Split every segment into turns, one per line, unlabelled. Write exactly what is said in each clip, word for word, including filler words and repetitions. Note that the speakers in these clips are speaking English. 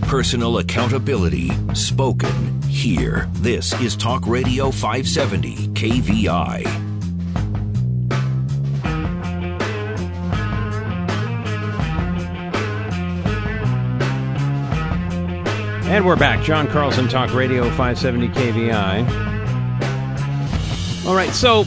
Personal accountability spoken here. This is Talk Radio five seventy K V I.
And we're back. John Carlson, Talk Radio five seventy K V I. All right, so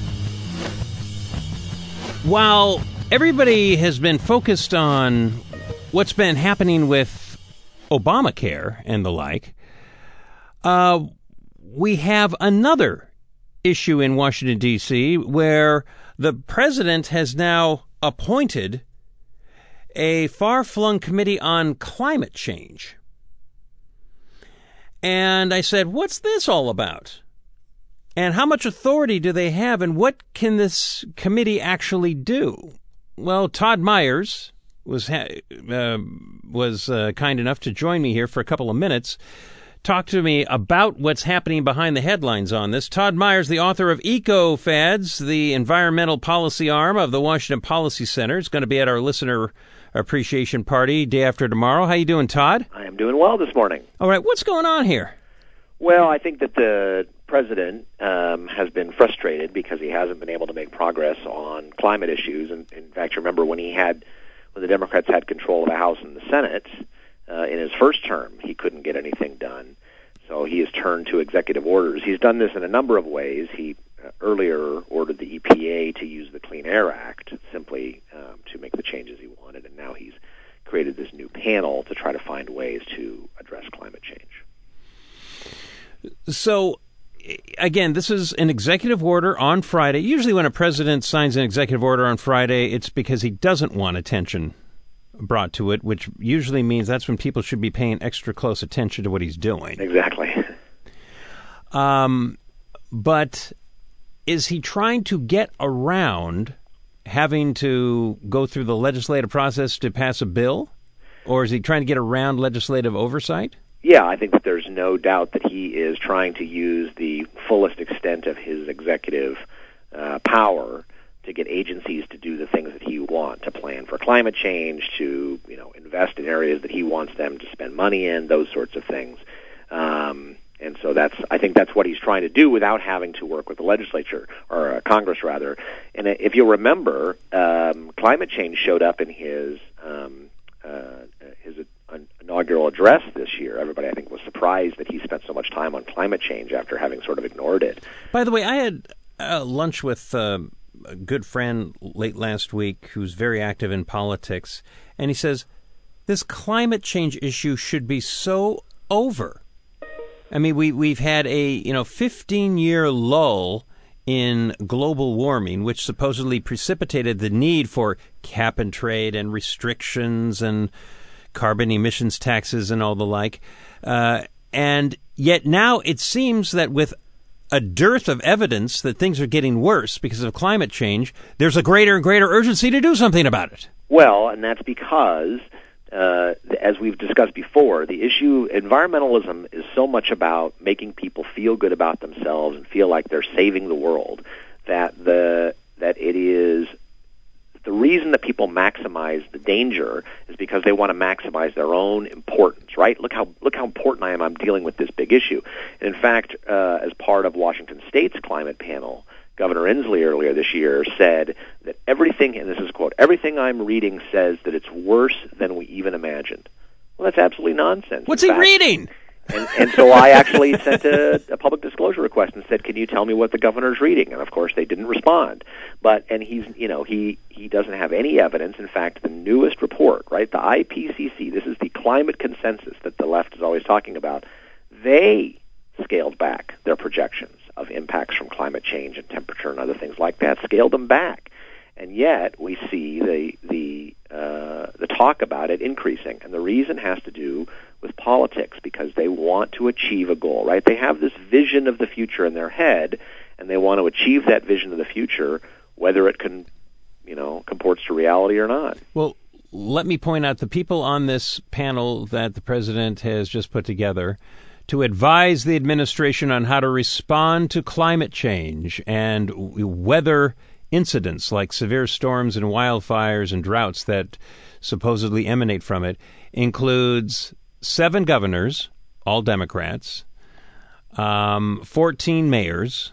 while everybody has been focused on what's been happening with Obamacare and the like, uh, we have another issue in Washington, D C, where the president has now appointed a far-flung committee on climate change. And I said, what's this all about? And how much authority do they have, and what can this committee actually do? Well, Todd Myers was ha- uh, was uh, kind enough to join me here for a couple of minutes, talk to me about what's happening behind the headlines on this. Todd Myers, the author of EcoFads, the environmental policy arm of the Washington Policy Center, is going to be at our listener appreciation party day after tomorrow. How you doing, Todd?
I am doing well this morning.
All right, what's going on here?
Well, I think that the president um, has been frustrated because he hasn't been able to make progress on climate issues. And in fact, you remember when he had, when the Democrats had control of the House and the Senate uh, in his first term, he couldn't get anything done. So he has turned to executive orders. He's done this in a number of ways. He uh, earlier ordered the E P A to use the Clean Air Act simply um, to make the changes he wanted, and now he's created this new panel to try to find ways to address climate change.
So, again, this is an executive order on Friday. Usually when a president signs an executive order on Friday, it's because he doesn't want attention brought to it, which usually means that's when people should be paying extra close attention to what he's doing.
Exactly.
Um, but is he trying to get around having to go through the legislative process to pass a bill? Or is he trying to get around legislative oversight?
Yeah, I think that there's no doubt that he is trying to use the fullest extent of his executive uh, power to get agencies to do the things that he wants, to plan for climate change, to you know invest in areas that he wants them to spend money in, those sorts of things. Um, and so that's I think that's what he's trying to do without having to work with the legislature, or uh, Congress, rather. And if you'll remember, um, climate change showed up in his um, uh, his inaugural address this year. Everybody, I think, was surprised that he spent so much time on climate change after having sort of ignored it.
By the way, I had uh, lunch with uh, a good friend late last week who's very active in politics, and he says, this climate change issue should be so over. I mean, we, we've had a, you know, fifteen-year lull in global warming, which supposedly precipitated the need for cap and trade and restrictions and carbon emissions taxes and all the like. Uh, and yet now it seems that with a dearth of evidence that things are getting worse because of climate change, there's a greater and greater urgency to do something about it.
Well, and that's because, uh, as we've discussed before, the issue, environmentalism is so much about making people feel good about themselves and feel like they're saving the world, that the that it is the reason that people maximize the danger is because they want to maximize their own importance, right? Look how look how important I am. I'm dealing with this big issue. And in fact, uh, as part of Washington State's climate panel, Governor Inslee earlier this year said that everything, and this is a quote, everything I'm reading says that it's worse than we even imagined. Well, that's absolutely nonsense.
What's
in
he
fact,
reading?
And, and so I actually sent a, a public disclosure request and said, "Can you tell me what the governor's reading?" And of course, they didn't respond. But and he's, you know, he he doesn't have any evidence. In fact, the newest report, right, the I P C C, this is the climate consensus that the left is always talking about. They scaled back their projections of impacts from climate change and temperature and other things like that. Scaled them back, and yet we see the the uh, the talk about it increasing. And the reason has to do with politics, because they want to achieve a goal, right? They have this vision of the future in their head, and they want to achieve that vision of the future, whether it can, you know, comports to reality or not.
Well, let me point out the people on this panel that the president has just put together to advise the administration on how to respond to climate change and weather incidents like severe storms and wildfires and droughts that supposedly emanate from it includes seven governors, all Democrats, um, fourteen mayors,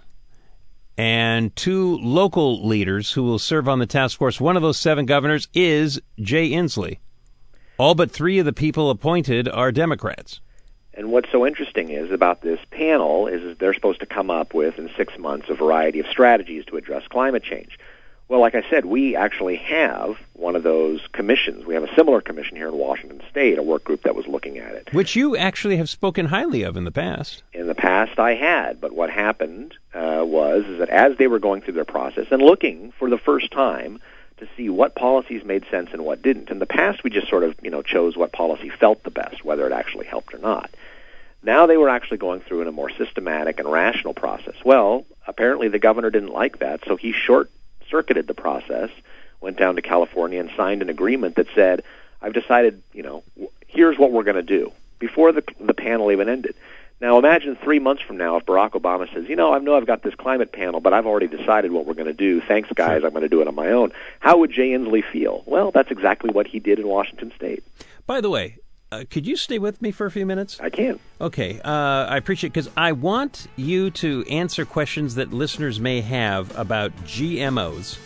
and two local leaders who will serve on the task force. One of those seven governors is Jay Inslee. All but three of the people appointed are Democrats.
And what's so interesting is about this panel is they're supposed to come up with, in six months, a variety of strategies to address climate change. Well, like I said, we actually have one of those commissions. We have a similar commission here in Washington State, a work group that was looking at it.
Which you actually have spoken highly of in the past.
In the past, I had. But what happened uh, was is that as they were going through their process and looking for the first time to see what policies made sense and what didn't. In the past, we just sort of, you know, chose what policy felt the best, whether it actually helped or not. Now they were actually going through in a more systematic and rational process. Well, apparently the governor didn't like that, so he short-circuited the process, went down to California and signed an agreement that said, I've decided, you know, here's what we're going to do, before the, the panel even ended. Now, imagine three months from now if Barack Obama says, you know, I know I've got this climate panel, but I've already decided what we're going to do. Thanks, guys. Sure. I'm going to do it on my own. How would Jay Inslee feel? Well, that's exactly what he did in Washington State.
By the way, uh, could you stay with me for a few minutes?
I can.
Okay. Uh, I appreciate it because I want you to answer questions that listeners may have about G M Os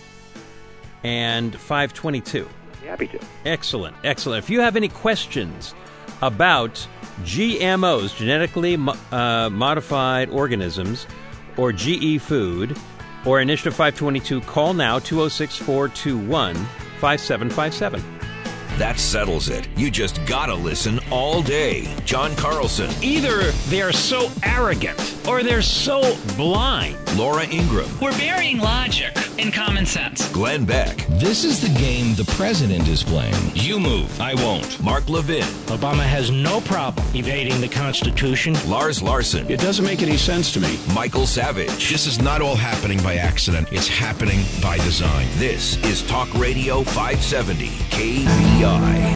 and five twenty-two.
Happy to.
Excellent. Excellent. If you have any questions about G M Os, genetically uh, modified organisms, or G E food, or Initiative five twenty-two, call now, two oh six, four two one, five seven five seven.
That settles it. You just gotta listen all day. John Carlson.
Either they're so arrogant or they're so blind.
Laura Ingraham.
We're burying logic in common sense.
Glenn Beck.
This is the game the president is playing.
You move, I won't.
Mark Levin.
Obama has no problem evading the Constitution.
Lars Larson.
It doesn't make any sense to me.
Michael Savage.
This is not all happening by accident. It's happening by design.
This is Talk Radio five seventy K V I.